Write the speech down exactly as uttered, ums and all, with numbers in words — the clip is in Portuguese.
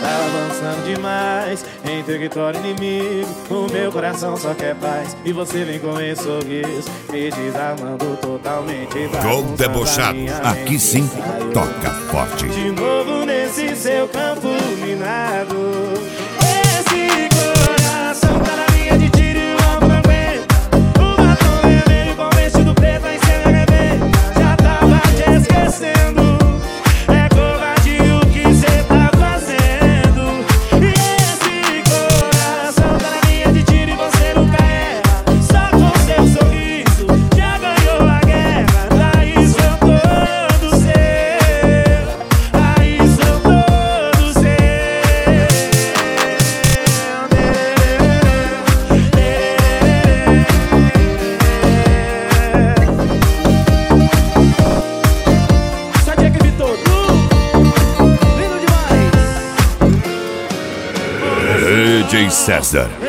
Tá avançando demais em território inimigo. O meu coração só quer paz e você vem com esse sorriso me desarmando totalmente. Jogo debochado, aqui sim toca forte. De novo nesse seu campo minado. Esse coração tá na linha de tiro e o ombro não aguenta. O batom vermelho com vestido preto aí cê me arrebenta. Já tava te esquecendo. É covardia o que cê tá fazendo. E esse coração tá na linha de tiro e você nunca erra. Só com seu sorriso já ganhou a guerra. Daí sou todo seu. Aí sou todo seu. Só tinha que vir todo. Lindo demais. D J César.